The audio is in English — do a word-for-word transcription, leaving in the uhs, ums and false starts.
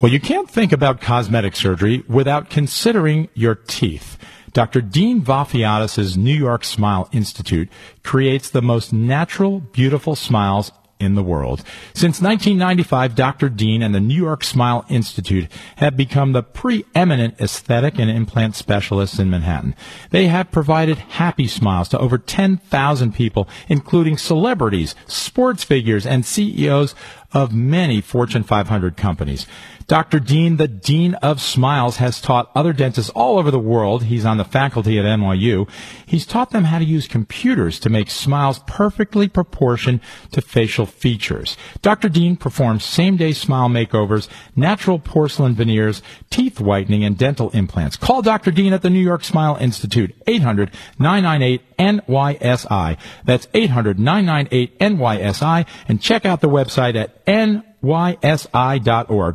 Well, you can't think about cosmetic surgery without considering your teeth. Doctor Dean Vafiatis' New York Smile Institute creates the most natural, beautiful smiles in the world. Since nineteen ninety-five, Doctor Dean and the New York Smile Institute have become the preeminent aesthetic and implant specialists in Manhattan. They have provided happy smiles to over ten thousand people, including celebrities, sports figures, and C E Os of many Fortune five hundred companies. Doctor Dean, the Dean of Smiles, has taught other dentists all over the world. He's on the faculty at N Y U. He's taught them how to use computers to make smiles perfectly proportioned to facial features. Doctor Dean performs same-day smile makeovers, natural porcelain veneers, teeth whitening, and dental implants. Call Doctor Dean at the New York Smile Institute, eight hundred, nine nine eight, N Y S I. That's eight hundred, nine nine eight, N Y S I. And check out the website at N Y S I dot org.